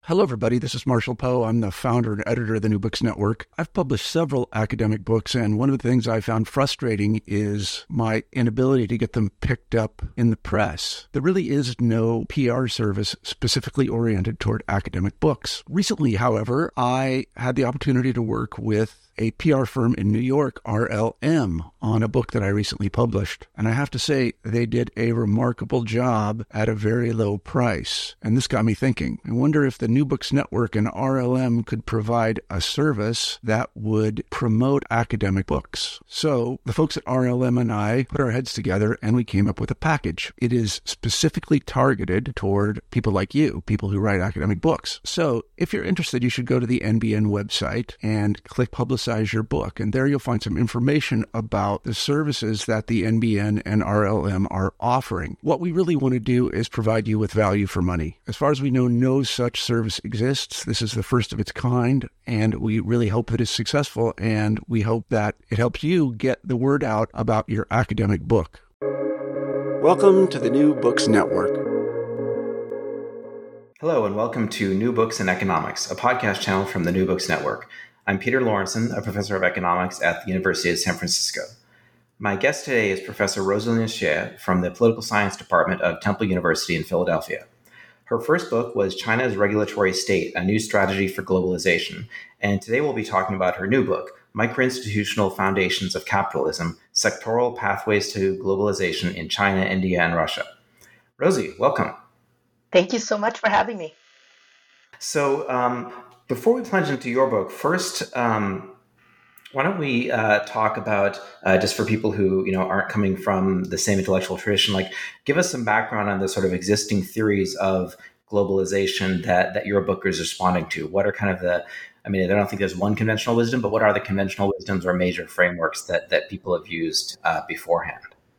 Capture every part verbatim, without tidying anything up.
Hello, everybody. This is Marshall Poe. I'm the founder and editor of the New Books Network. I've published several academic books, and one of the things I found frustrating is my inability to get them picked up in the press. There really is no P R service specifically oriented toward academic books. Recently, however, I had the opportunity to work with a P R firm in New York, R L M, on a book that I recently published. And I have to say, they did a remarkable job at a very low price. And this got me thinking. I wonder if the New Books Network and R L M could provide a service that would promote academic books. So the folks at R L M and I put our heads together and we came up with a package. It is specifically targeted toward people like you, people who write academic books. So if you're interested, you should go to the N B N website and click Publicize your book. And there you'll find some information about the services that the N B N and R L M are offering. What we really want to do is provide you with value for money. As far as we know, no such service exists. This is the first of its kind, and we really hope that it's successful, and we hope that it helps you get the word out about your academic book. Welcome to the New Books Network. Hello, and welcome to New Books in Economics, a podcast channel from the New Books Network. I'm Peter Lawrenson, a professor of economics at the University of San Francisco. My guest today is Professor Rosalina Xie from the Political Science Department of Temple University in Philadelphia. Her first book was China's Regulatory State, A New Strategy for Globalization, and today we'll be talking about her new book, Microinstitutional Foundations of Capitalism, Sectoral Pathways to Globalization in China, India, and Russia. Rosie, welcome. Thank you so much for having me. So, um, Before we plunge into your book, first, um, why don't we uh, talk about, uh, just for people who you know aren't coming from the same intellectual tradition, like give us some background on the sort of existing theories of globalization that that your book is responding to. What are kind of the, I mean, I don't think there's one conventional wisdom, but what are the conventional wisdoms or major frameworks that that people have used uh, beforehand?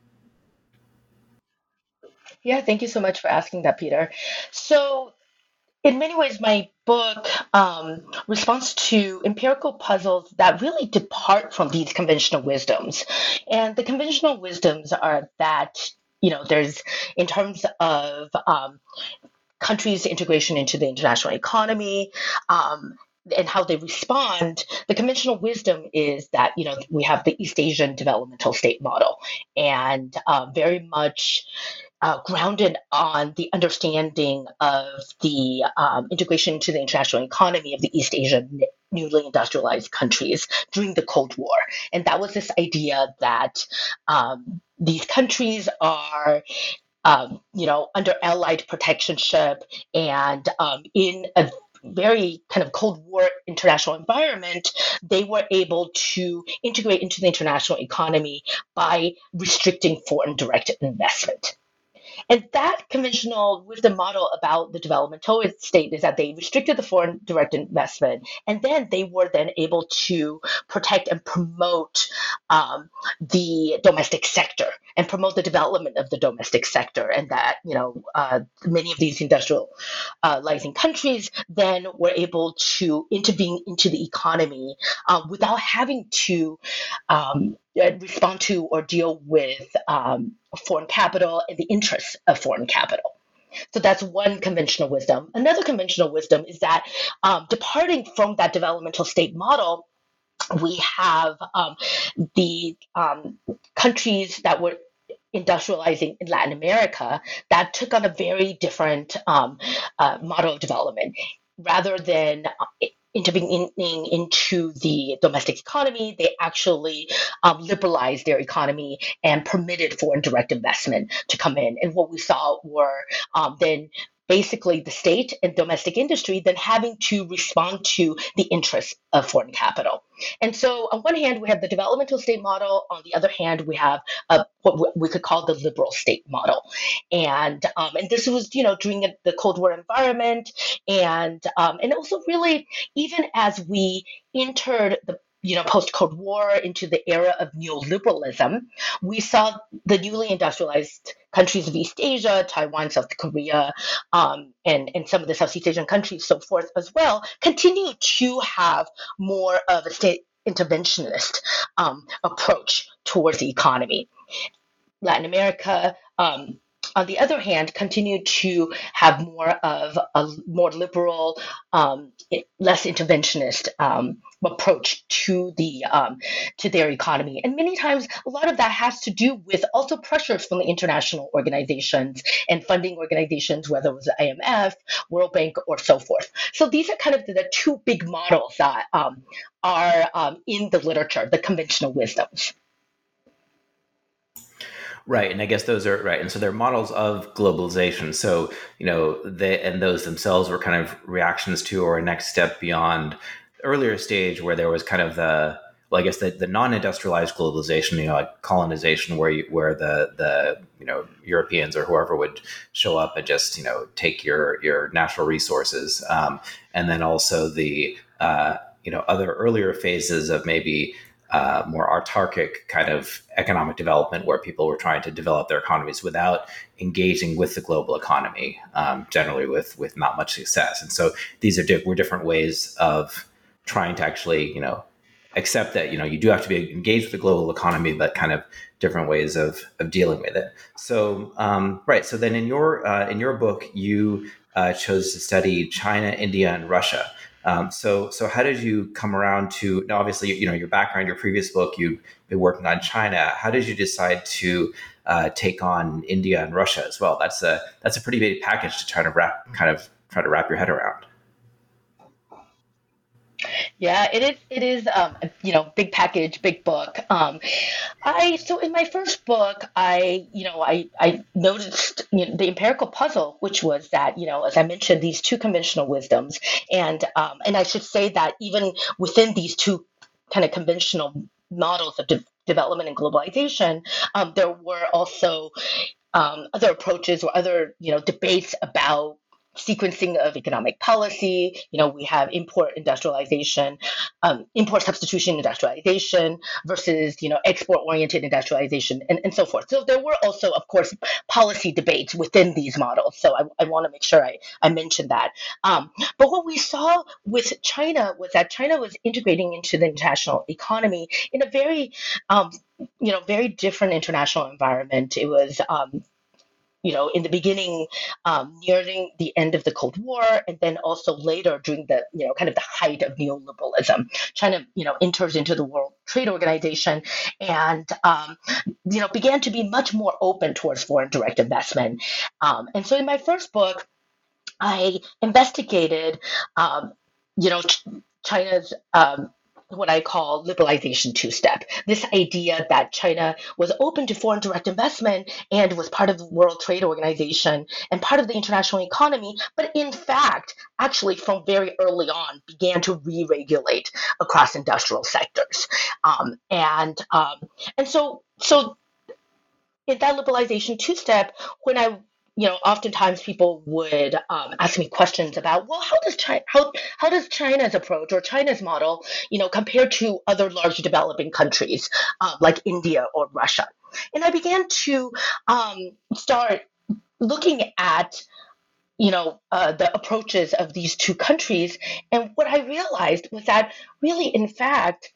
Yeah, thank you so much for asking that, Peter. So, in many ways, my book um, responds to empirical puzzles that really depart from these conventional wisdoms. And the conventional wisdoms are that, you know, there's, in terms of um, countries' integration into the international economy, um, and how they respond, the conventional wisdom is that, you know, we have the East Asian developmental state model, and uh, very much Uh, grounded on the understanding of the um, integration into the international economy of the East Asian newly industrialized countries during the Cold War. And that was this idea that um, these countries are um, you know, under Allied protectionship and um, in a very kind of Cold War international environment, they were able to integrate into the international economy by restricting foreign direct investment. And that conventional wisdom model about the developmental state is that they restricted the foreign direct investment, and then they were then able to protect and promote um, the domestic sector and promote the development of the domestic sector. And that, you know, uh, many of these industrializing countries then were able to intervene into the economy uh, without having to um, respond to or deal with um, foreign capital and the interests of foreign capital. So that's one conventional wisdom. Another conventional wisdom is that um, departing from that developmental state model, we have um, the um, countries that were industrializing in Latin America that took on a very different um, uh, model of development. Rather than uh, intervening into the domestic economy, they actually um, liberalized their economy and permitted foreign direct investment to come in. And what we saw were um, then basically the state and domestic industry then having to respond to the interests of foreign capital. And so on one hand, we have the developmental state model. On the other hand, we have a, what we could call the liberal state model. And um, and this was, you know, during the Cold War environment. And, um, and also really, even as we entered the you know, post-Cold War into the era of neoliberalism, we saw the newly industrialized countries of East Asia, Taiwan, South Korea, um, and, and some of the Southeast Asian countries, so forth as well, continue to have more of a state interventionist um, approach towards the economy. Latin America, um, on the other hand, continued to have more of a more liberal, um, less interventionist um, approach to the um, to their economy. And many times, a lot of that has to do with also pressures from the international organizations and funding organizations, whether it was the I M F, World Bank, or so forth. So these are kind of the, the two big models that um, are um, in the literature, the conventional wisdoms. Right, and I guess those are right, and so they're models of globalization. So you know, they and those themselves were kind of reactions to or a next step beyond the earlier stage where there was kind of the well, I guess the, the non-industrialized globalization, you know, like colonization, where you, where the the you know Europeans or whoever would show up and just you know take your your natural resources, um, and then also the uh, you know other earlier phases of maybe. Uh, more autarkic kind of economic development where people were trying to develop their economies without engaging with the global economy, um, generally with with not much success. And so these are di- were different ways of trying to actually, you know, accept that, you know, you do have to be engaged with the global economy, but kind of different ways of, of dealing with it. So, um, right. So then in your, uh, in your book, you uh, chose to study China, India, and Russia. Um, so, so how did you come around to? Now, obviously, you know your background, your previous book, you've been working on China. How did you decide to uh, take on India and Russia as well? That's a that's a pretty big package to try to wrap, kind of try to wrap your head around. Yeah, it is. It is, um, you know, big package, big book. Um, I so in my first book, I, you know, I I noticed you know, the empirical puzzle, which was that, you know, as I mentioned, these two conventional wisdoms, and um, and I should say that even within these two kind of conventional models of de- development and globalization, um, there were also um, other approaches or other, you know, debates about sequencing of economic policy. You know, we have import industrialization, um, import substitution industrialization versus, you know, export oriented industrialization and, and so forth. So there were also, of course, policy debates within these models. So I, I want to make sure I, I mention that. Um, but what we saw with China was that China was integrating into the international economy in a very, um, you know, very different international environment. It was, um, you know, in the beginning, um, nearing the end of the Cold War, and then also later during the, you know, kind of the height of neoliberalism. China, you know, enters into the World Trade Organization and, um, you know, began to be much more open towards foreign direct investment. Um, and so in my first book, I investigated, um, you know, Ch- China's um, what I call liberalization two-step. This idea that China was open to foreign direct investment and was part of the World Trade Organization and part of the international economy, but in fact, actually from very early on, began to re-regulate across industrial sectors. Um, and um, and so so in that liberalization two-step, when I you know, oftentimes people would um, ask me questions about, well, how does China, how, how does China's approach or China's model, you know, compare to other large developing countries uh, like India or Russia? And I began to um, start looking at, you know, uh, the approaches of these two countries. And what I realized was that really, in fact,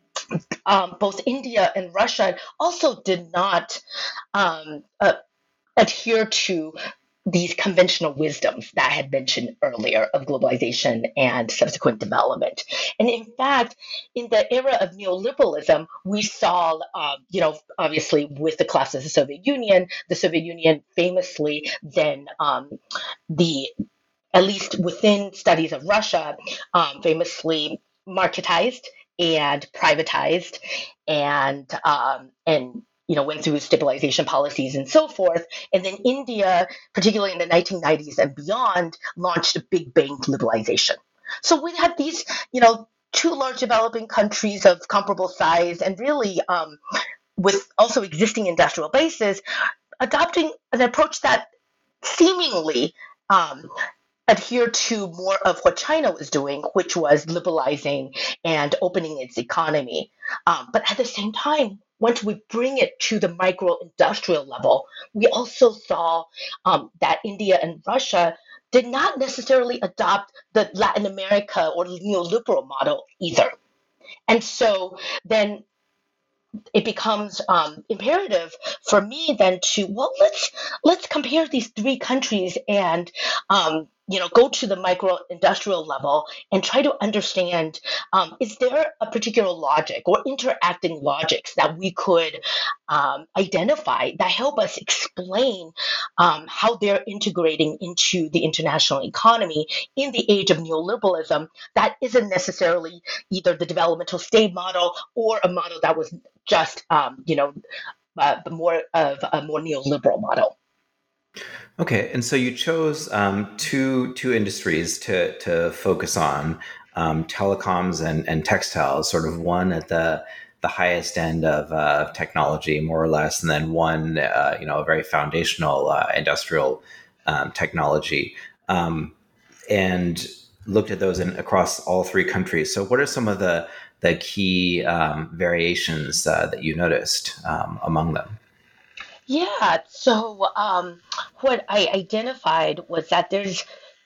um, both India and Russia also did not um, uh, adhere to these conventional wisdoms that I had mentioned earlier of globalization and subsequent development. And in fact, in the era of neoliberalism, we saw, um, you know, obviously with the collapse of the Soviet Union, the Soviet Union famously then um, the at least within studies of Russia, um, famously marketized and privatized, and um, and you know went through stabilization policies and so forth. And then India, particularly in the nineteen nineties and beyond, launched a big bang liberalization. So we had these, you know, two large developing countries of comparable size and really um, with also existing industrial bases, adopting an approach that seemingly um, adhere to more of what China was doing, which was liberalizing and opening its economy. Um, but at the same time, once we bring it to the micro industrial level, we also saw um, that India and Russia did not necessarily adopt the Latin America or neoliberal model either. And so then it becomes um, imperative for me then to well let's let's compare these three countries and um, you know go to the micro industrial level and try to understand um, is there a particular logic or interacting logics that we could um, identify that help us explain um, how they're integrating into the international economy in the age of neoliberalism that isn't necessarily either the developmental state model or a model that was just um, you know uh, more of a more neoliberal model. Okay, and so you chose um, two two industries to to focus on, um, telecoms and, and textiles, sort of one at the the highest end of uh, technology, more or less, and then one, uh, you know, a very foundational uh, industrial um, technology, um, and looked at those in, across all three countries. So, what are some of the the key um, variations uh, that you noticed um, among them? Yeah, so um, what I identified was that there's,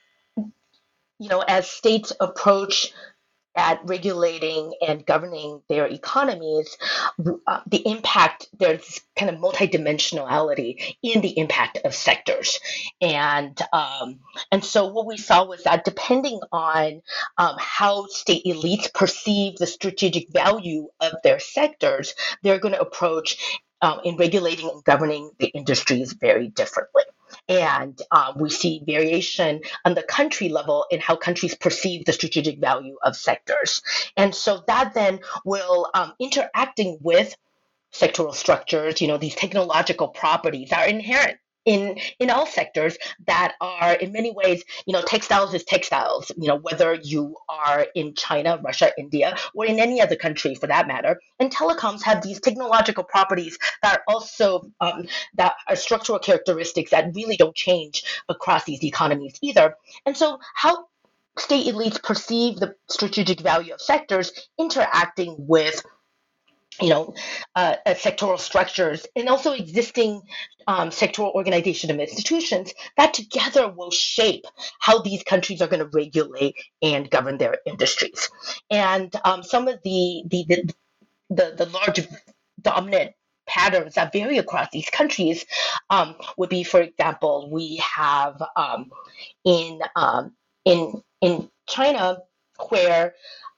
you know, as states approach at regulating and governing their economies, uh, the impact, there's kind of multidimensionality in the impact of sectors. And um, and so what we saw was that depending on um, how state elites perceive the strategic value of their sectors, they're going to approach um, in regulating and governing the industries very differently. And um, we see variation on the country level in how countries perceive the strategic value of sectors. And so that then will um, interacting with sectoral structures, you know, these technological properties are inherent in in all sectors that are in many ways, you know, textiles is textiles, you know, whether you are in China, Russia, India, or in any other country for that matter. And telecoms have these technological properties that are also um, that are structural characteristics that really don't change across these economies either. And so how state elites perceive the strategic value of sectors interacting with you know, uh, uh, sectoral structures and also existing um, sectoral organization of institutions that together will shape how these countries are going to regulate and govern their industries. And um, some of the the, the the the large dominant patterns that vary across these countries um, would be, for example, we have um, in um, in in China where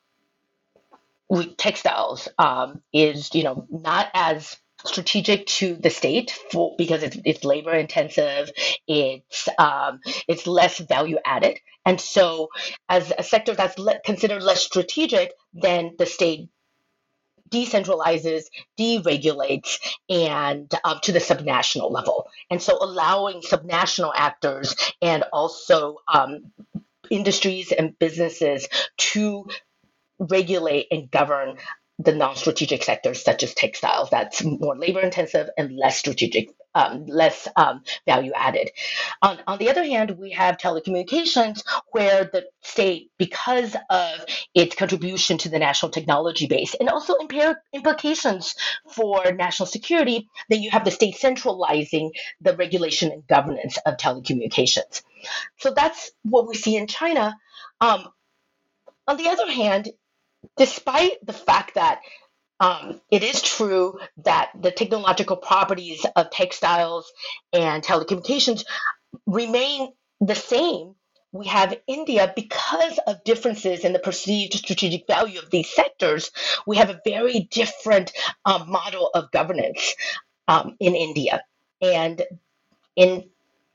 with textiles um, is you know not as strategic to the state for, because it's, it's labor intensive, it's um, it's less value added, and so as a sector that's le- considered less strategic, then the state decentralizes, deregulates, and um, to the subnational level, and so allowing subnational actors and also um, industries and businesses to regulate and govern the non-strategic sectors such as textiles that's more labor intensive and less strategic um, less um, value added. On, on the other hand, we have telecommunications where the state, because of its contribution to the national technology base and also impar- implications for national security, then you have the state centralizing the regulation and governance of telecommunications. So that's what we see in China. Um, on the other hand, despite the fact that um, it is true that the technological properties of textiles and telecommunications remain the same, we have India, because of differences in the perceived strategic value of these sectors, we have a very different um, model of governance um, in India. And in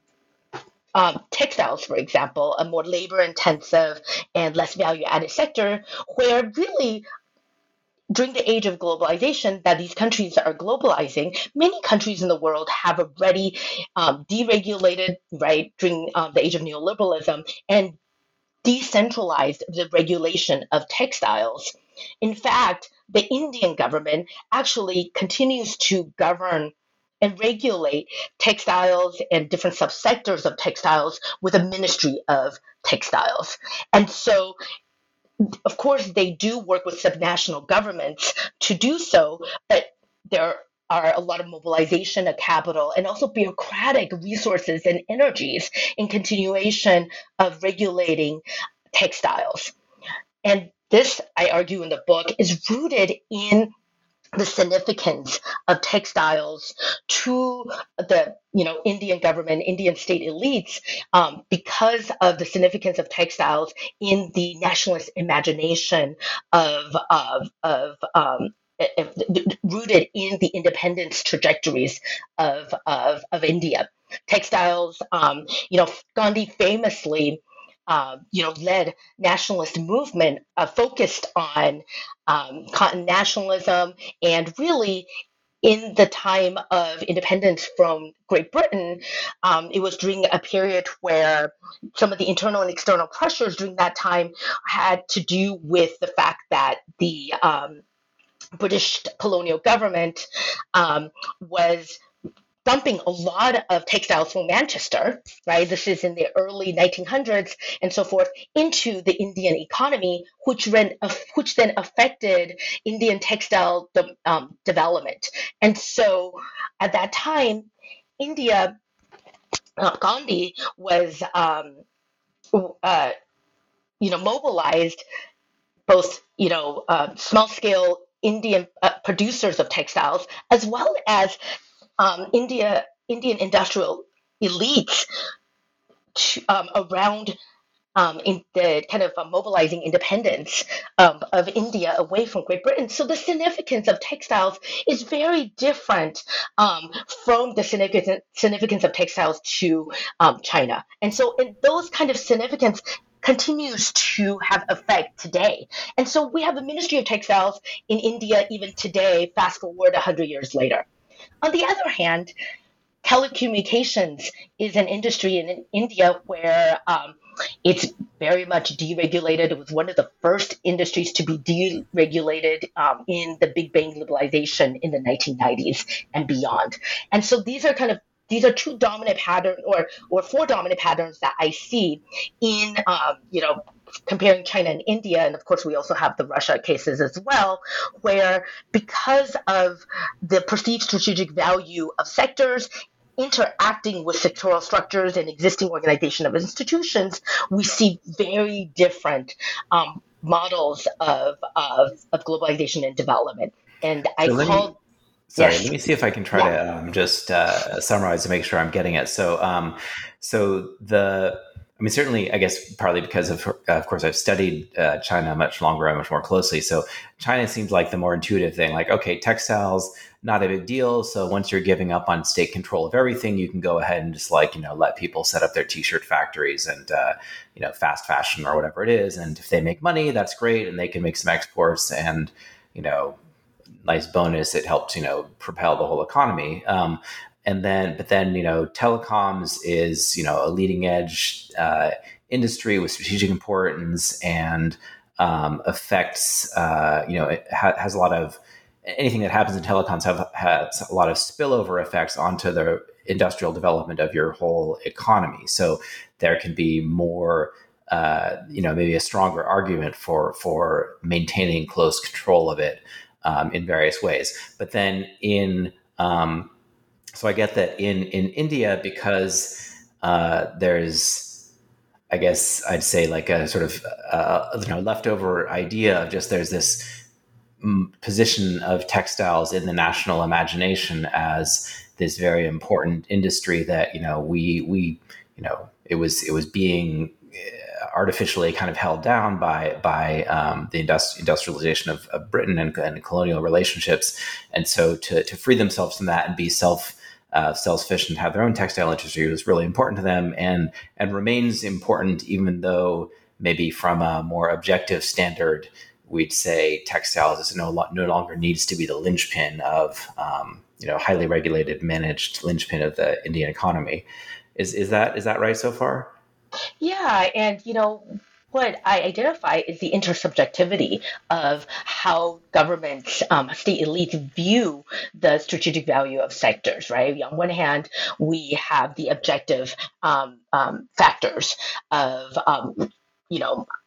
um, textiles, for example, a more labor intensive and less value added sector, where really during the age of globalization that these countries are globalizing, many countries in the world have already um, deregulated, right, during um, the age of neoliberalism and decentralized the regulation of textiles. In fact, the Indian government actually continues to govern and regulate textiles and different subsectors of textiles with a ministry of textiles. And so of course, they do work with subnational governments to do so, but there are a lot of mobilization of capital and also bureaucratic resources and energies in continuation of regulating textiles. And this, I argue in the book, is rooted in the significance of textiles to the you know Indian government, Indian state elites, um, because of the significance of textiles in the nationalist imagination of of of um, rooted in the independence trajectories of of, of India. Textiles, um, you know, Gandhi famously uh, you know, led nationalist movement uh, focused on um, cotton nationalism, and really in the time of independence from Great Britain, um, it was during a period where some of the internal and external pressures during that time had to do with the fact that the um, British colonial government um, was dumping a lot of textiles from Manchester, right? This is in the early nineteen hundreds and so forth, into the Indian economy, which then, which then affected Indian textile de- um, development. And so at that time, India, uh, Gandhi was, um, uh, you know, mobilized both, you know, uh, small scale Indian uh, producers of textiles, as well as um, India, Indian industrial elites to, um, around um, in the kind of uh, mobilizing independence um, of India away from Great Britain. So the significance of textiles is very different um, from the significance, significance of textiles to um, China. And so in those kind of significance continues to have effect today. And so we have a Ministry of Textiles in India even today, fast forward one hundred years later. On the other hand, telecommunications is an industry in India where um, it's very much deregulated. It was one of the first industries to be deregulated um, in the Big Bang liberalization in the nineteen nineties and beyond. And so these are kind of these are two dominant patterns, or or four dominant patterns that I see in um, you know comparing China and India, and of course we also have the Russia cases as well, where because of the perceived strategic value of sectors interacting with sectoral structures and existing organization of institutions, we see very different um, models of, of, of globalization and development. And I So let me, call, sorry, let yes, me see if I can try yeah. to um, just uh, summarize to make sure I'm getting it. So, um, so the, I mean, certainly, I guess partly because of, uh, of course, I've studied uh, China much longer and much more closely. So China seems like the more intuitive thing. Like, okay, textiles, not a big deal. So once you're giving up on state control of everything, you can go ahead and just like, you know, let people set up their t-shirt factories and, uh, you know, fast fashion or whatever it is. And if they make money, that's great. And they can make some exports and, you know, nice bonus. It helps, you know, propel the whole economy. Um, and then, but then, you know, telecoms is, you know, a leading edge uh, industry with strategic importance and um, affects, uh, you know, it ha- has a lot of, anything that happens in telecoms have, has a lot of spillover effects onto the industrial development of your whole economy. So there can be more, uh, you know, maybe a stronger argument for, for maintaining close control of it um, in various ways. But then in, um, so I get that in, in India, because uh, there's, I guess I'd say like a sort of, uh, you know, leftover idea of just there's this position of textiles in the national imagination as this very important industry that, you know, we, we, you know, it was, it was being artificially kind of held down by, by um, the industri- industrialization of, of Britain and, and colonial relationships. And so to, to free themselves from that and be self, uh, self-sufficient, have their own textile industry was really important to them, and, and remains important, even though maybe from a more objective standard, we'd say textiles is no, no longer needs to be the linchpin of, um, you know, highly regulated, managed linchpin of the Indian economy. Is is that is that right so far? Yeah, and you know what I identify is the intersubjectivity of how governments, um, state elites view the strategic value of sectors. Right. On one hand, we have the objective um, um, factors of um, you know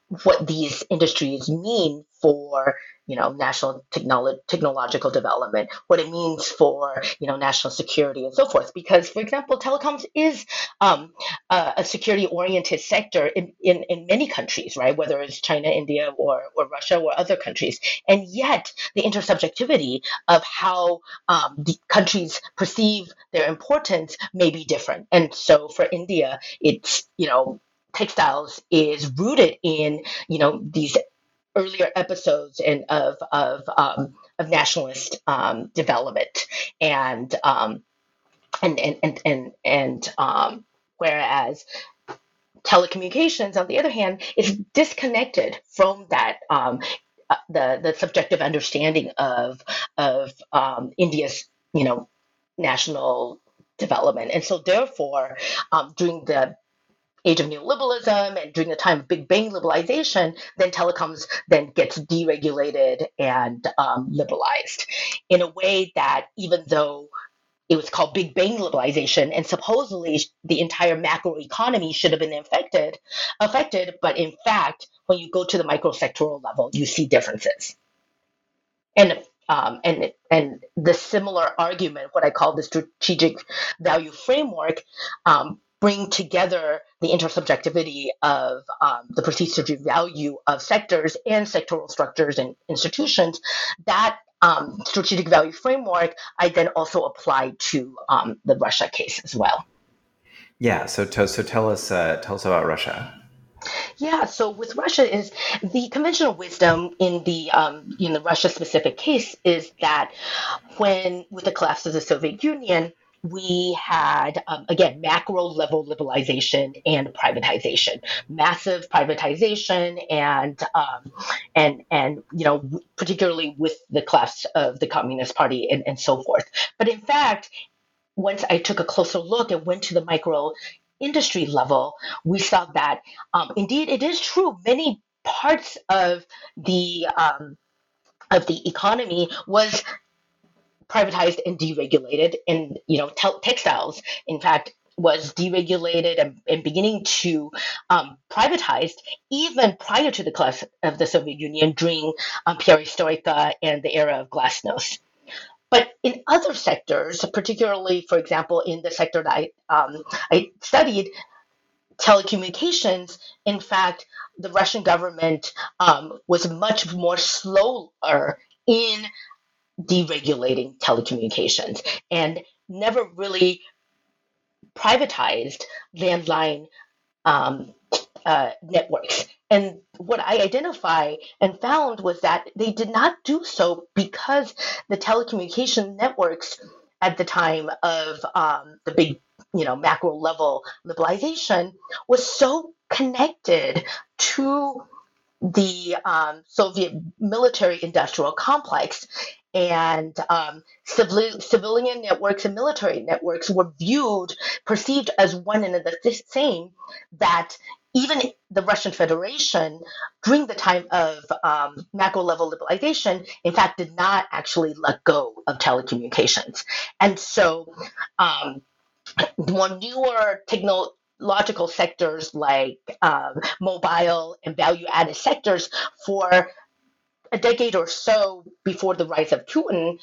what these industries mean for, you know, national technolo- technological development, what it means for, you know, national security and so forth. Because, for example, telecoms is um, a, a security-oriented sector in, in, in many countries, right? Whether it's China, India, or, or Russia, or other countries. And yet, the intersubjectivity of how um, the countries perceive their importance may be different. And so, for India, it's, you know, textiles is rooted in, you know, these earlier episodes and of of um, of nationalist um, development, and um, and and and and, and um, whereas telecommunications, on the other hand, is disconnected from that. Um, uh, the the subjective understanding of of um, India's, you know, national development, and so therefore, um, during the age of neoliberalism and during the time of Big Bang liberalization, then telecoms then gets deregulated and um, liberalized in a way that, even though it was called Big Bang liberalization and supposedly the entire macro economy should have been affected, affected, but in fact, when you go to the microsectoral level, you see differences. And um, and and the similar argument, what I call the strategic value framework, um, bring together the intersubjectivity of um, the perceived strategic value of sectors and sectoral structures and institutions. That um, strategic value framework I then also applied to um, the Russia case as well. Yeah. So to, so tell us uh, tell us about Russia. Yeah, so with Russia is the conventional wisdom in the um, in the Russia specific case is that when with the collapse of the Soviet Union, we had um, again macro level liberalization and privatization, massive privatization, and um, and and you know particularly with the collapse of the Communist Party and, and so forth. But in fact, once I took a closer look and went to the micro industry level, we saw that um, indeed it is true. Many parts of the um, of the economy was privatized and deregulated, and you know, te- textiles, in fact, was deregulated and, and beginning to um, privatized even prior to the collapse of the Soviet Union during um, perestroika and the era of glasnost. But in other sectors, particularly, for example, in the sector that I, um, I studied, telecommunications, in fact, the Russian government um, was much more slower in deregulating telecommunications and never really privatized landline um, uh, networks. And what I identified and found was that they did not do so because the telecommunication networks at the time of um, the big, you know, macro level liberalization was so connected to the um, Soviet military industrial complex, and um, civil, civilian networks and military networks were viewed, perceived as one and the same, that even the Russian Federation, during the time of um, macro level liberalization, in fact, did not actually let go of telecommunications. And so, um, more newer technological sectors like um, mobile and value added sectors for a decade or so before the rise of Putin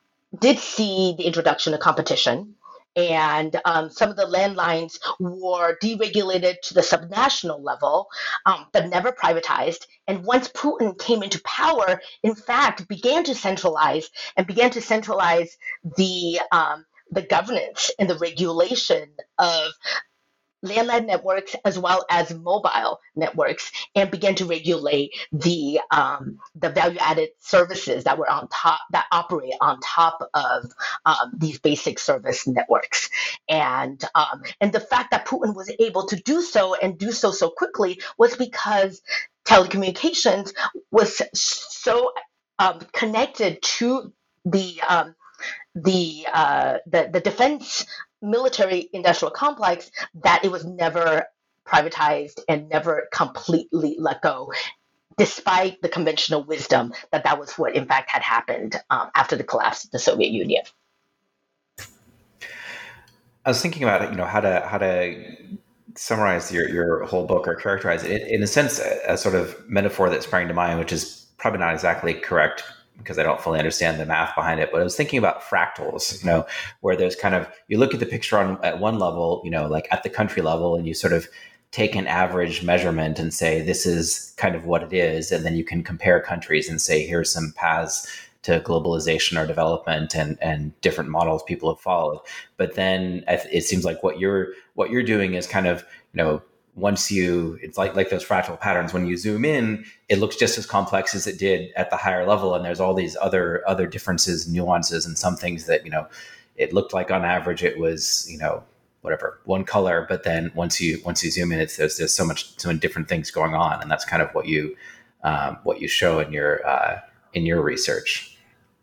did see the introduction of competition. And um, some of the landlines were deregulated to the subnational level, um, but never privatized. And once Putin came into power, in fact, began to centralize and began to centralize the um, the governance and the regulation of landline networks as well as mobile networks, and began to regulate the um, the value added services that were on top that operate on top of um, these basic service networks. And um, and the fact that Putin was able to do so and do so so quickly was because telecommunications was so um, connected to the um, the, uh, the the defense military industrial complex that it was never privatized and never completely let go, despite the conventional wisdom that that was what in fact had happened um, after the collapse of the Soviet Union. I was thinking about, you know, how to how to summarize your, your whole book or characterize it, in a sense, a, a sort of metaphor that sprang to mind, which is probably not exactly correct because I don't fully understand the math behind it, but I was thinking about fractals, you know, where there's kind of, you look at the picture on at one level, you know, like at the country level, and you sort of take an average measurement and say, this is kind of what it is. And then you can compare countries and say, here's some paths to globalization or development and, and different models people have followed. But then it seems like what you're, what you're doing is kind of, you know, once you, it's like, like those fractal patterns, when you zoom in, it looks just as complex as it did at the higher level. And there's all these other, other differences, nuances, and some things that, you know, it looked like on average it was, you know, whatever, one color, but then once you once you zoom in, it's there's, there's so much so many different things going on, and that's kind of what you um, what you show in your uh, in your research.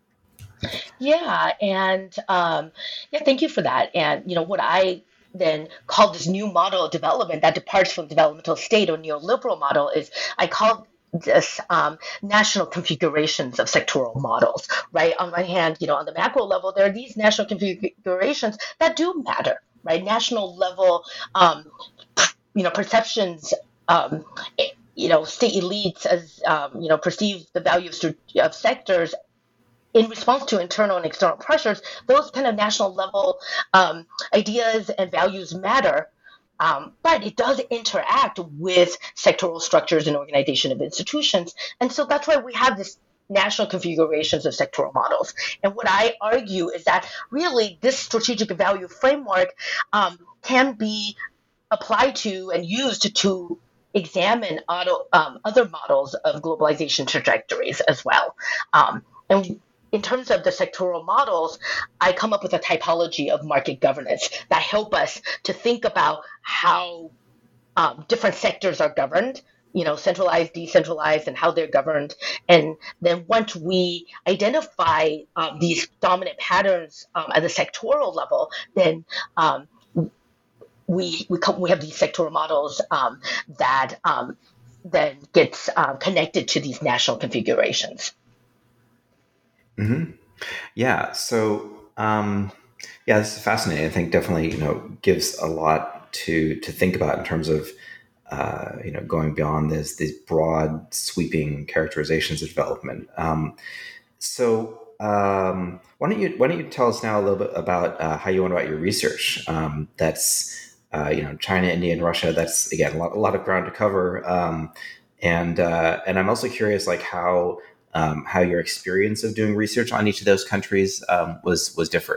Yeah, and um, yeah, thank you for that. And you know what I then call this new model of development that departs from developmental state or neoliberal model is I call this um, national configurations of sectoral models, right? On one hand, you know, on the macro level, there are these national configurations that do matter. Right, national level, um, you know, perceptions, um, you know, state elites as um, you know perceive the value of, of sectors in response to internal and external pressures. Those kind of national level um, ideas and values matter, um, but it does interact with sectoral structures and organization of institutions, and so that's why we have this national configurations of sectoral models. And what I argue is that really this strategic value framework um, can be applied to and used to, to examine auto, um, other models of globalization trajectories as well. Um, and in terms of the sectoral models, I come up with a typology of market governance that help us to think about how um, different sectors are governed, you know, centralized, decentralized, and how they're governed. And then once we identify um, these dominant patterns um, at the sectoral level, then um, we we, come, we have these sectoral models um, that um, then gets uh, connected to these national configurations. Mm-hmm. Yeah. So um, yeah, this is fascinating. I think definitely, you know, gives a lot to to think about in terms of Uh, you know, going beyond this, these broad, sweeping characterizations of development. Um, so, um, why don't you why don't you tell us now a little bit about uh, how you went about your research? Um, that's uh, you know, China, India, and Russia. That's again a lot, a lot of ground to cover. Um, and uh, and I'm also curious, like how um, how your experience of doing research on each of those countries um, was was different.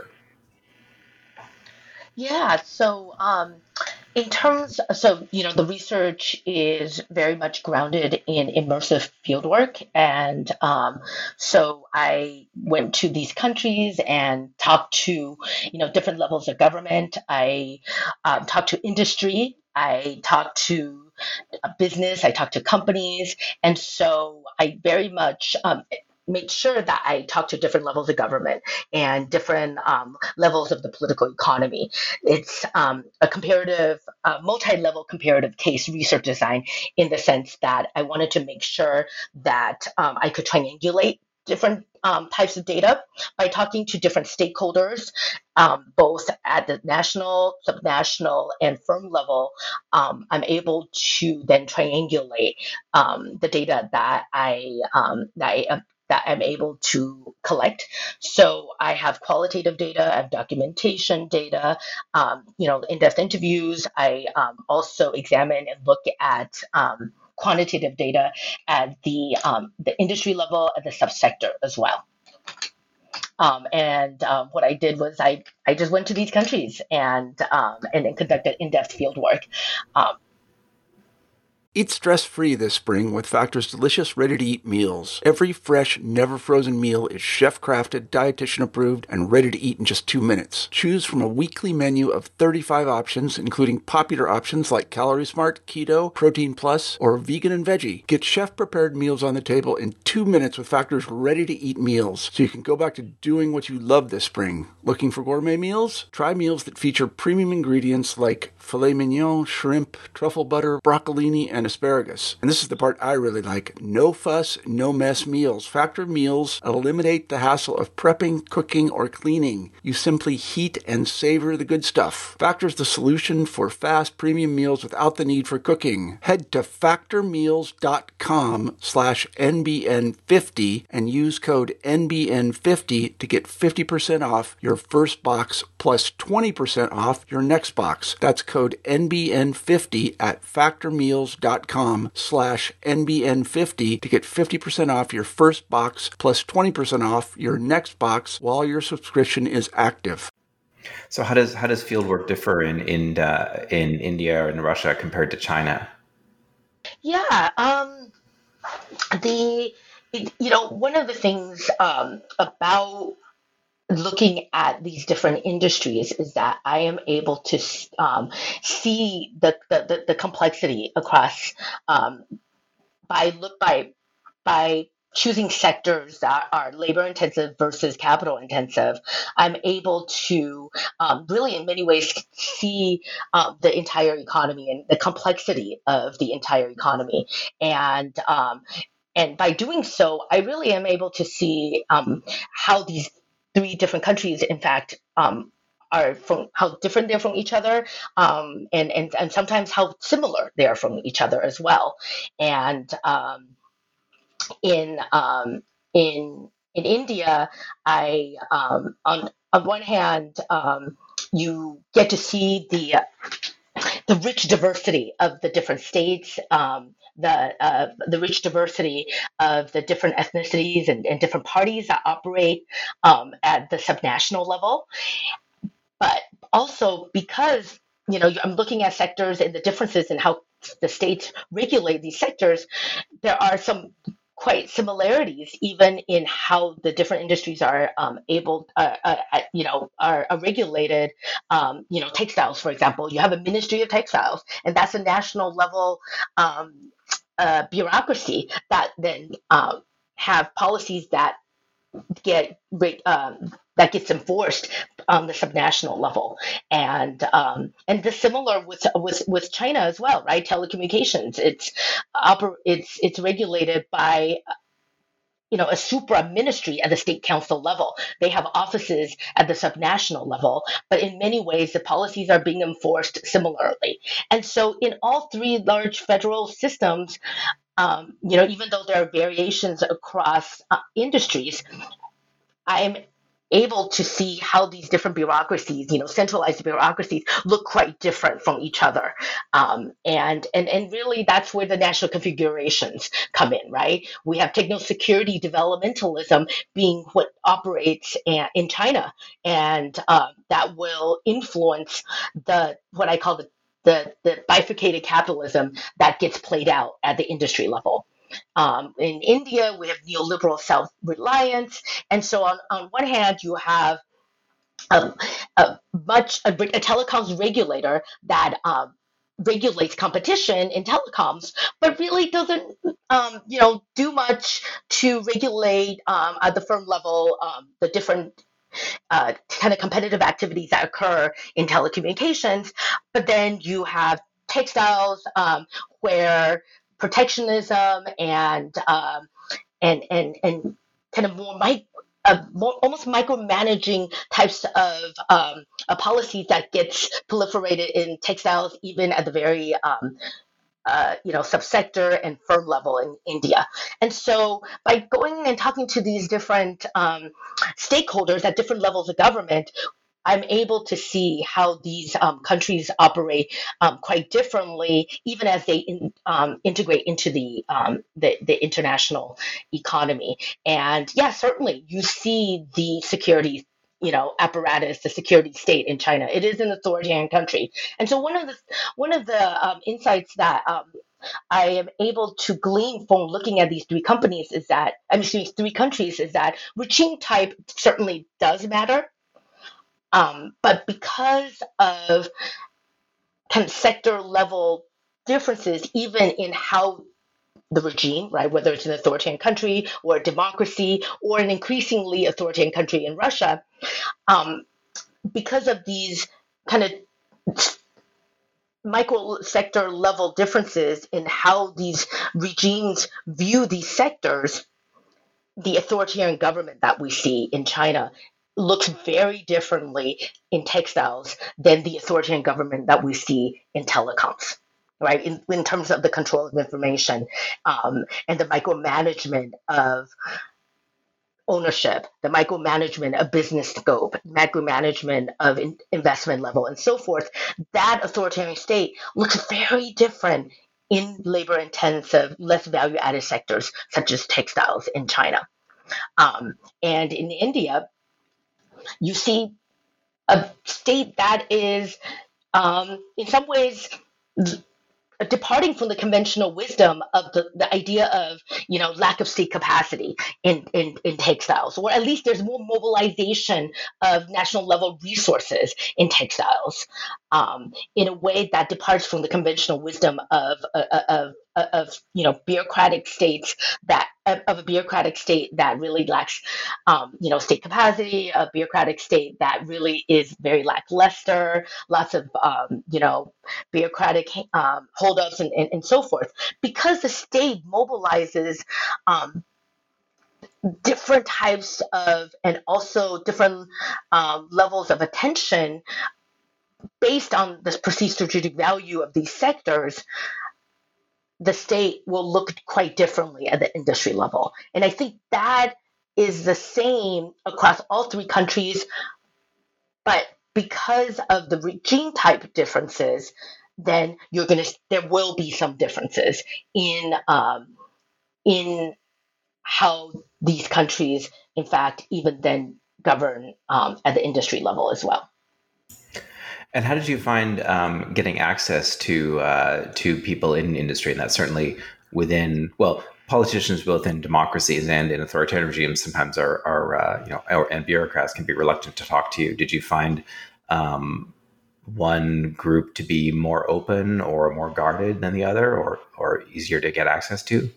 Yeah. So. Um, In terms, so, you know, the research is very much grounded in immersive fieldwork. And um, so I went to these countries and talked to, you know, different levels of government. I um, talked to industry. I talked to business. I talked to companies. And so I very much um, made sure that I talked to different levels of government and different um, levels of the political economy. It's um, a comparative, uh, multi-level comparative case research design in the sense that I wanted to make sure that um, I could triangulate different um, types of data by talking to different stakeholders, um, both at the national, subnational, and firm level. Um, I'm able to then triangulate um, the data that I um, that I that I'm able to collect. So I have qualitative data, I have documentation data, um, you know, in-depth interviews. I um, also examine and look at um, quantitative data at the um, the industry level, at the subsector as well. Um, and um, what I did was I, I just went to these countries and um, and, and conducted in-depth field work. Um, Eat stress-free this spring with Factor's delicious, ready-to-eat meals. Every fresh, never-frozen meal is chef-crafted, dietitian-approved, and ready to eat in just two minutes. Choose from a weekly menu of thirty-five options, including popular options like Calorie Smart, Keto, Protein Plus, or Vegan and Veggie. Get chef-prepared meals on the table in two minutes with Factor's ready-to-eat meals, so you can go back to doing what you love this spring. Looking for gourmet meals? Try meals that feature premium ingredients like filet mignon, shrimp, truffle butter, broccolini, and asparagus. And this is the part I really like. No fuss, no mess meals. Factor meals eliminate the hassle of prepping, cooking, or cleaning. You simply heat and savor the good stuff. Factor's the solution for fast premium meals without the need for cooking. Head to factormeals.com slash NBN50 and use code N B N fifty to get fifty percent off your first box plus twenty percent off your next box. That's code N B N fifty at factormeals.com slash NBN50 to get fifty percent off your first box plus twenty percent off your next box while your subscription is active. So how does how does fieldwork differ in in uh, in India or in Russia compared to China? Yeah, um, the you know one of the things um, about looking at these different industries is that I am able to um, see the, the the complexity across um, by look by by choosing sectors that are labor intensive versus capital intensive. I'm able to um, really, in many ways, see um, the entire economy and the complexity of the entire economy, and um, and by doing so, I really am able to see um, how these three different countries, in fact, um, are from how different they're from each other, um, and and and sometimes how similar they are from each other as well. And um, in um, in in India, I um, on on one hand, um, you get to see the the rich diversity of the different states, um, the uh, the rich diversity of the different ethnicities and, and different parties that operate um, at the subnational level. But also because you know I'm looking at sectors and the differences in how the states regulate these sectors, there are some quite similarities even in how the different industries are um, able, uh, uh, you know, are, are regulated. Um, you know, textiles, for example, you have a Ministry of Textiles, and that's a national level um, uh, bureaucracy that then um, have policies that get um, that gets enforced on the subnational level, and um, and the similar with with with China as well, right? Telecommunications, it's oper- it's it's regulated by you know a supra ministry at the state council level. They have offices at the subnational level, but in many ways the policies are being enforced similarly. And so in all three large federal systems, um, you know, even though there are variations across uh, industries, I'm able to see how these different bureaucracies, you know, centralized bureaucracies, look quite different from each other. Um, and, and, and really, that's where the national configurations come in, right? We have techno-security developmentalism being what operates a- in China, and uh, that will influence the what I call the, the, the bifurcated capitalism that gets played out at the industry level. Um, in India, we have neoliberal self-reliance. And so on, on one hand, you have um, a much a, a telecoms regulator that um, regulates competition in telecoms, but really doesn't um, you know, do much to regulate um, at the firm level um, the different uh, kind of competitive activities that occur in telecommunications. But then you have textiles um, where protectionism and um, and and and kind of more mic- uh, more, almost micromanaging types of um, uh, policies that gets proliferated in textiles, even at the very um, uh, you know subsector and firm level in India. And so by going and talking to these different um, stakeholders at different levels of government, I'm able to see how these um, countries operate um, quite differently, even as they in, um, integrate into the, um, the the international economy. And yeah, certainly you see the security, you know, apparatus, the security state in China. It is an authoritarian country, and so one of the one of the um, insights that um, I am able to glean from looking at these three companies is that, I mean, excuse me, three countries is that regime type certainly does matter. Um, but because of kind of sector level differences, even in how the regime, right, whether it's an authoritarian country or a democracy or an increasingly authoritarian country in Russia, um, because of these kind of micro sector level differences in how these regimes view these sectors, the authoritarian government that we see in China looks very differently in textiles than the authoritarian government that we see in telecoms, right? In, in terms of the control of information um, and the micromanagement of ownership, the micromanagement of business scope, micromanagement of in- investment level, and so forth. That authoritarian state looks very different in labor intensive, less value added sectors such as textiles in China. Um, and in India, you see a state that is, um, in some ways, departing from the conventional wisdom of the, the idea of you know lack of state capacity in, in, in textiles, or at least there's more mobilization of national level resources in textiles um, in a way that departs from the conventional wisdom of of, of, of you know bureaucratic states that of a bureaucratic state that really lacks um, you know state capacity, a bureaucratic state that really is very lackluster, lots of um, you know bureaucratic um, holdups and, and, and so forth, because the state mobilizes um, different types of and also different um, levels of attention based on the perceived strategic value of these sectors. The state will look quite differently at the industry level. And I think that is the same across all three countries, but because of the regime type differences, then you're going to there will be some differences in um, in how these countries, in fact, even then govern um, at the industry level as well. And how did you find um, getting access to uh, to people in industry? And that's certainly within well, politicians both in democracies and in authoritarian regimes sometimes are are uh, you know or, and bureaucrats can be reluctant to talk to you. Did you find um, one group to be more open or more guarded than the other, or or easier to get access to?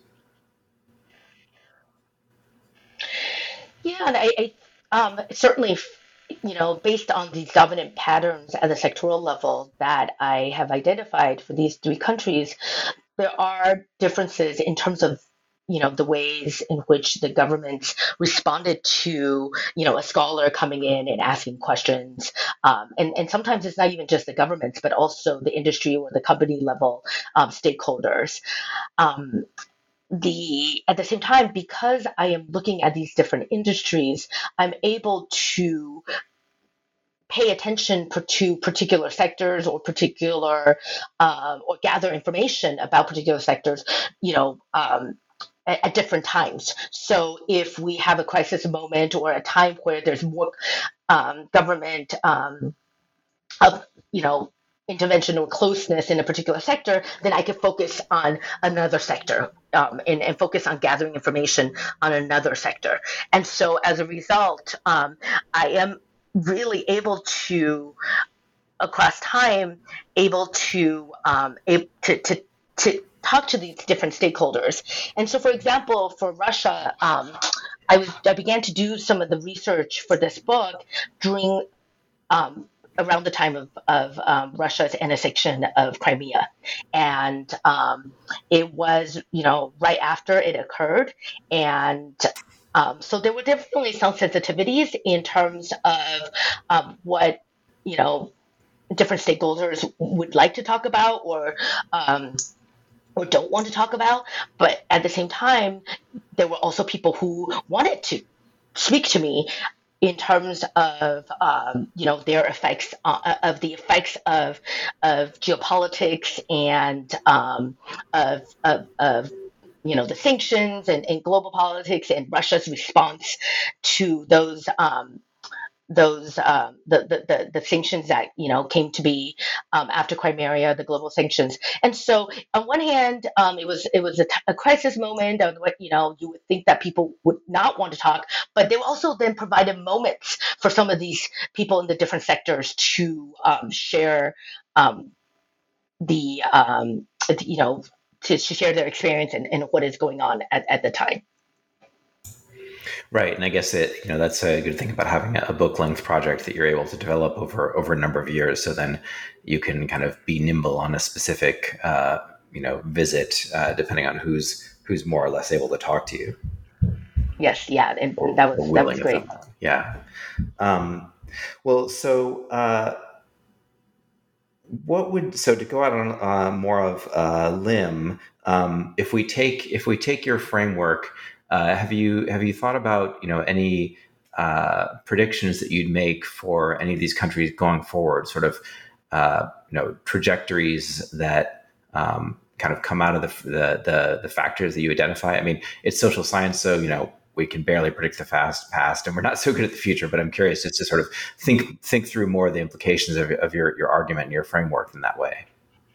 Yeah, and I, I um, certainly, you know, based on these dominant patterns at the sectoral level that I have identified for these three countries, there are differences in terms of you know the ways in which the governments responded to you know a scholar coming in and asking questions, um, and and sometimes it's not even just the governments but also the industry or the company level um, stakeholders. Um, the at the same time, because I am looking at these different industries, I'm able to pay attention to particular sectors or particular um, or gather information about particular sectors, you know, um, at, at different times. So if we have a crisis moment or a time where there's more um, government um, of, you know, intervention or closeness in a particular sector, then I could focus on another sector um, and, and focus on gathering information on another sector. And so as a result, um, I am really able to, across time, able to um, a- to, to to talk to these different stakeholders. And so, for example, for Russia, um, I was I began to do some of the research for this book during um, around the time of, of um, Russia's annexation of Crimea. And um, it was, you know, right after it occurred. And um, so there were definitely some sensitivities in terms of um, what, you know, different stakeholders would like to talk about or um, or don't want to talk about. But at the same time, there were also people who wanted to speak to me in terms of um, you know their effects uh, of the effects of of geopolitics and um, of, of of you know the sanctions and, and global politics and Russia's response to those um, those um, the, the the the sanctions that you know came to be um, after Crimea, the global sanctions. And so, on one hand, um, it was it was a, t- a crisis moment. On what you know, you would think that people would not want to talk, but they also then provided moments for some of these people in the different sectors to um, share um, the um, you know to, to share their experience and, and what is going on at, at the time. Right, and I guess it you know that's a good thing about having a book length project that you're able to develop over over a number of years. So then you can kind of be nimble on a specific uh, you know visit, uh, depending on who's who's more or less able to talk to you. Yes, yeah, and Or, that was or that willing was at great. some point. Yeah. Um, well, so uh, what would so to go out on uh, more of a limb? Um, if we take if we take your framework, uh, have you have you thought about you know any uh, predictions that you'd make for any of these countries going forward? Sort of uh, you know trajectories that um, kind of come out of the, the the the factors that you identify. I mean, it's social science, so you know we can barely predict the fast past, and we're not so good at the future. But I'm curious just to sort of think think through more of the implications of, of your your argument and your framework in that way.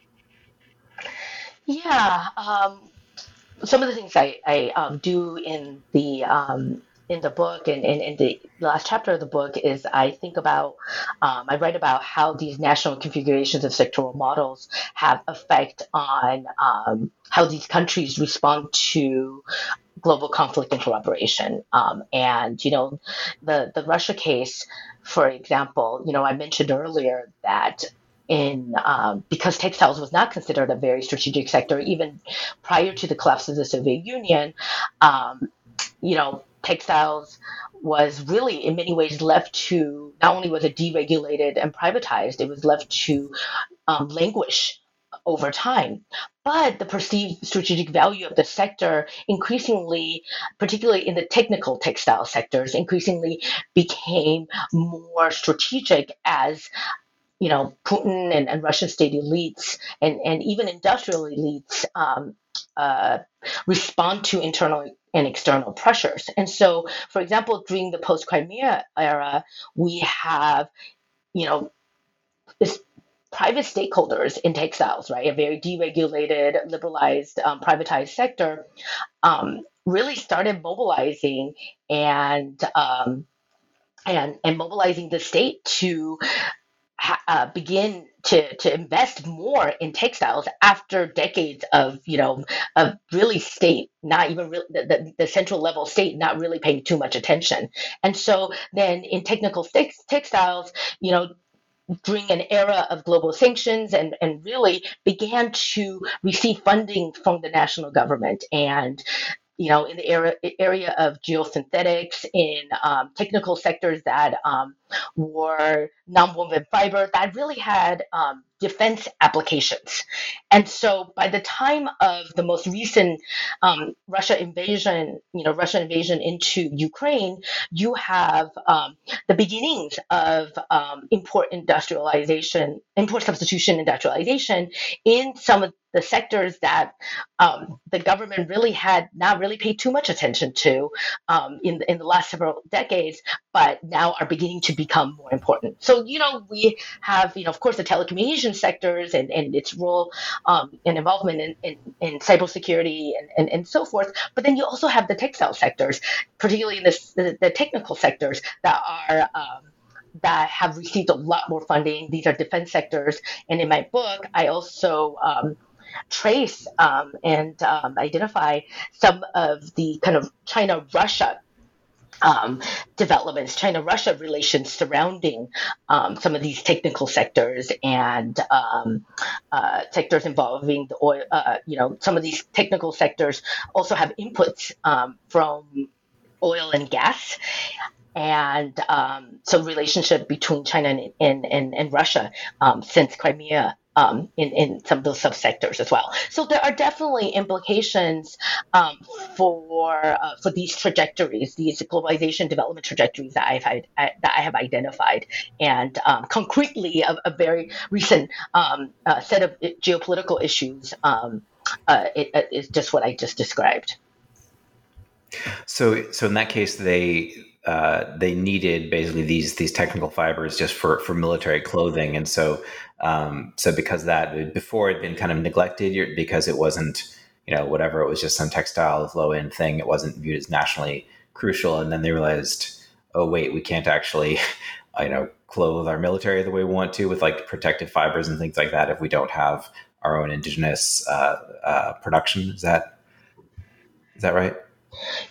Yeah, um, some of the things I, I um, do in the um, in the book and in, in the last chapter of the book is I think about um, I write about how these national configurations of sectoral models have effect on um, how these countries respond to global conflict and collaboration. Um, and you know, the the Russia case, for example, you know, I mentioned earlier that in um, because textiles was not considered a very strategic sector even prior to the collapse of the Soviet Union. Um, you know, textiles was really in many ways left to not only was it deregulated and privatized, it was left to um, languish over time. But the perceived strategic value of the sector increasingly, particularly in the technical textile sectors, increasingly became more strategic as you know, Putin and, and Russian state elites and, and even industrial elites um, uh, respond to internal and external pressures. And so, for example, during the post-Crimea era, we have, you know, this private stakeholders in textiles, right? A very deregulated, liberalized, um, privatized sector um, really started mobilizing and um, and and mobilizing the state to uh, begin to to invest more in textiles after decades of you know of really state not even really the, the, the central level state not really paying too much attention. And so then in technical tex- textiles, you know during an era of global sanctions and, and really began to receive funding from the national government and you know, in the area, area of geosynthetics, in um, technical sectors that um, were nonwoven fiber, that really had um, defense applications. And so by the time of the most recent um, Russia invasion, you know, Russian invasion into Ukraine, you have um, the beginnings of um, import industrialization, import substitution industrialization in some of the sectors that um, the government really had not really paid too much attention to um, in in the last several decades, but now are beginning to become more important. So you know we have you know of course the telecommunication sectors and, and its role um, and involvement in, in, in cybersecurity and, and, and so forth, but then you also have the textile sectors, particularly in this, the, the technical sectors that are um, that have received a lot more funding. These are defense sectors, and in my book, I also um, trace um, and um, identify some of the kind of China-Russia um, developments, China-Russia relations surrounding um, some of these technical sectors and um, uh, sectors involving the oil. Uh, you know, some of these technical sectors also have inputs um, from oil and gas. And um, so relationship between China and, and, and, and Russia um, since Crimea um, in, in some of those subsectors as well. So there are definitely implications um, for uh, for these trajectories, these globalization development trajectories that I've I, that I have identified, and um, concretely a, a very recent um, uh, set of geopolitical issues um, uh, it, it is just what I just described. So, so in that case, they uh, they needed basically these these technical fibers just for, for military clothing, and so um, so because that before it had been kind of neglected because it wasn't you know whatever it was just some textile low end thing, it wasn't viewed as nationally crucial, and then they realized, oh wait, we can't actually you know clothe our military the way we want to with like protective fibers and things like that if we don't have our own indigenous uh, uh, production. Is that is that right?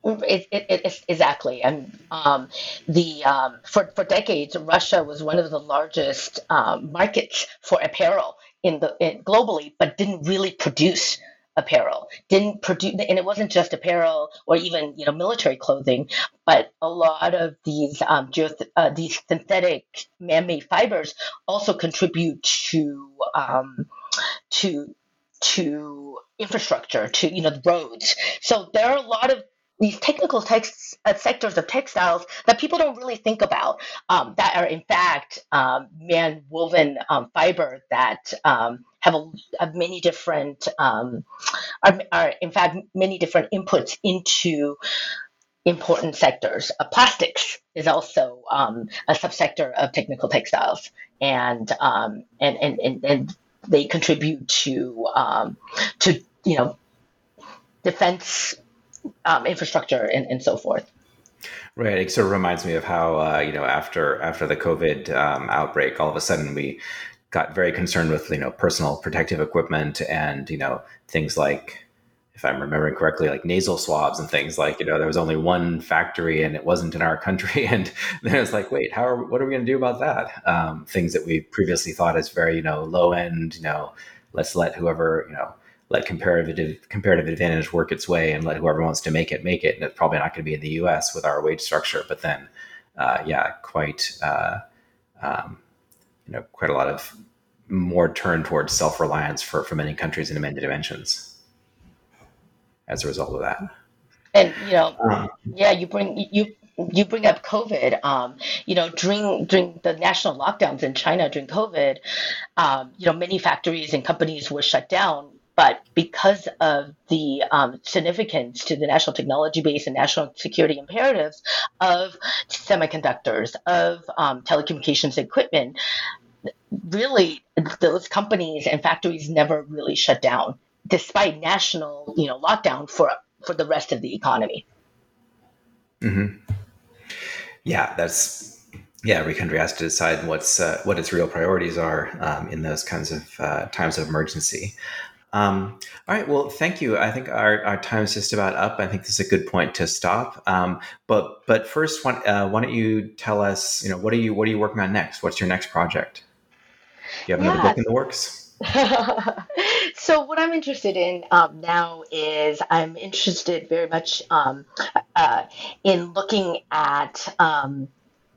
It, it, it, it's exactly, and um, the um, for for decades, Russia was one of the largest um, markets for apparel in the in, globally, but didn't really produce apparel. Didn't produce, and it wasn't just apparel or even you know military clothing, but a lot of these um, geoth- uh, these synthetic man-made fibers also contribute to um, to to infrastructure, to you know roads. So there are a lot of these technical text, uh, sectors of textiles that people don't really think about, um, that are in fact um, man woven um, fiber that um, have, a, have many different um, are, are in fact many different inputs into important sectors. Uh, plastics is also um, a subsector of technical textiles, and um, and, and and and they contribute to um, to you know defense um, infrastructure and, and so forth. Right. It sort of reminds me of how uh, you know after after the COVID um, outbreak, all of a sudden we got very concerned with you know personal protective equipment and you know things like, if I'm remembering correctly, like nasal swabs and things like, you know, there was only one factory and it wasn't in our country. And then it's like, wait, how are, what are we going to do about that? Um, things that we previously thought as very, you know, low end, you know, let's let whoever, you know, let comparative comparative advantage work its way and let whoever wants to make it, make it. And it's probably not going to be in the U S with our wage structure. But then, uh, yeah, quite, uh, um, you know, quite a lot of more turn towards self-reliance for, for many countries in many dimensions as a result of that. And you know, Um, yeah, you bring you you bring up COVID. Um, you know, during during the national lockdowns in China during COVID, um, you know, many factories and companies were shut down. But because of the um, significance to the national technology base and national security imperatives of semiconductors, of um, telecommunications equipment, really those companies and factories never really shut down, despite national, you know, lockdown for for the rest of the economy. mhm. Yeah, that's yeah. Every country has to decide what's uh, what its real priorities are um, in those kinds of uh, times of emergency. Um, all right. Well, thank you. I think our, our time is just about up. I think this is a good point to stop. Um, but but first, why, uh, why don't you tell us? You know, what are you what are you working on next? What's your next project? Do you have another book Yeah. in the works? So what I'm interested in um, now is I'm interested very much um, uh, in looking at um,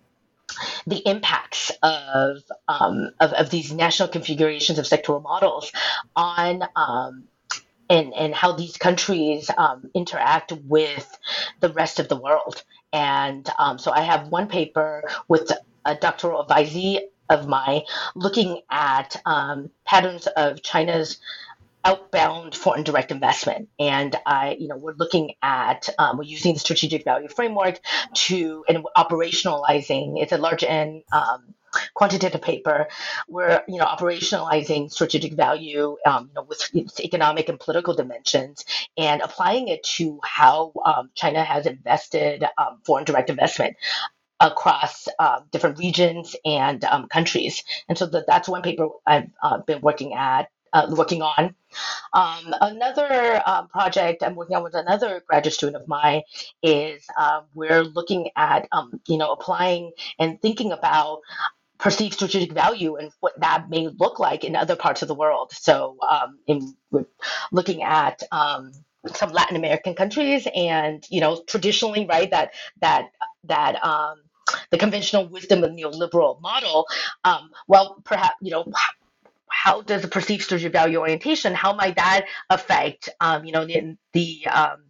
the impacts of, um, of of these national configurations of sectoral models on um, and and how these countries um, interact with the rest of the world. And um, so I have one paper with a doctoral advisee of mine looking at um, patterns of China's outbound foreign direct investment. And I, you know, we're looking at, um, we're using the strategic value framework to, and operationalizing, it's a large N um, quantitative paper. We're, you know, operationalizing strategic value, um, you know, with its economic and political dimensions and applying it to how um, China has invested um, foreign direct investment across uh, different regions and um, countries. And so that, that's one paper I've uh, been working at, uh, working on. Um, another uh, project I'm working on with another graduate student of mine is uh, we're looking at, um, you know, applying and thinking about perceived strategic value and what that may look like in other parts of the world. So um, in, we're looking at um, some Latin American countries, and you know, traditionally, right, that that that um, the conventional wisdom of neoliberal model. Um, well, perhaps you know how does the perceived strategic value orientation, how might that affect, um, you know, in the um,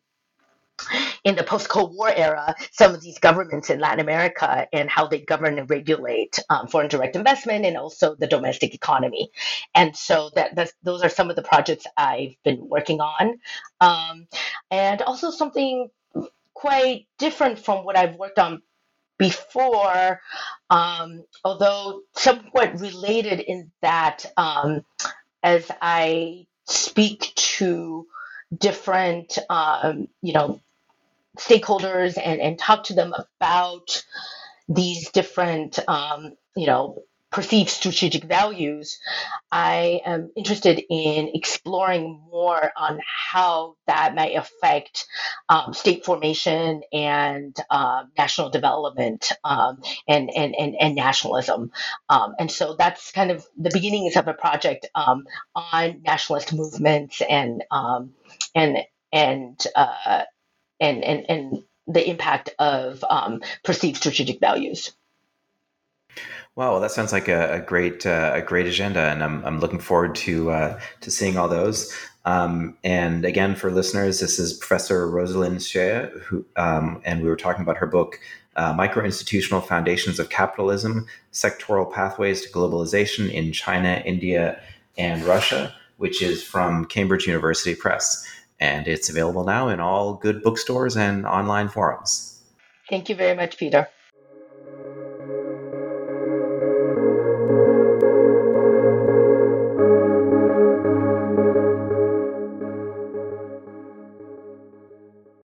in the post-Cold War era, some of these governments in Latin America and how they govern and regulate um, foreign direct investment and also the domestic economy. And so that that's, those are some of the projects I've been working on, um, and also something quite different from what I've worked on before, um, although somewhat related in that um, as I speak to different, um, you know, stakeholders and, and talk to them about these different, um, you know, perceived strategic values, I am interested in exploring more on how that might affect um, state formation and uh, national development um, and, and, and, and nationalism. Um, and so that's kind of the beginnings of a project um, on nationalist movements and um, and and, uh, and and and the impact of um, perceived strategic values. Wow, well, that sounds like a, a great uh, a great agenda, and I'm I'm looking forward to uh, to seeing all those. Um, and again, for listeners, this is Professor Rosalind Xie, who um, and we were talking about her book, uh, Micro-Institutional Foundations of Capitalism: Sectoral Pathways to Globalization in China, India, and Russia, which is from Cambridge University Press, and it's available now in all good bookstores and online forums. Thank you very much, Peter.